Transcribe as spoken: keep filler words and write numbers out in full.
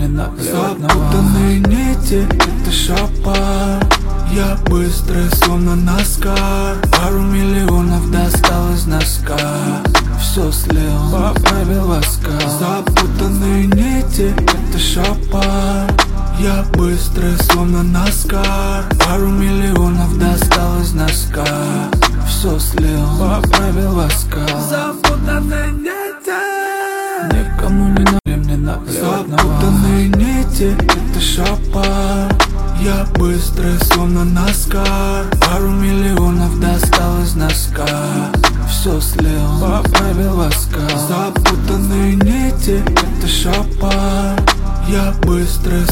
мне наплевать на вас. Запутанные нити, это шапар. Я быстрый, словно наскар. Пару миллионов достал из носка. Все слил, поправил воска. Запутанные нити, это шапар. Я быстрый, словно наскар. Пару миллионов достал из носка. Все слил, поправил воска. Запутанные нити, никому не надо, мне наплевать на вас. Запутанные нити, это шапар. Я быстрый, словно наскар. Пару миллионов достал из носка. Все слил, поправил воска. Запутанные нити, это шапар. Я быстрый,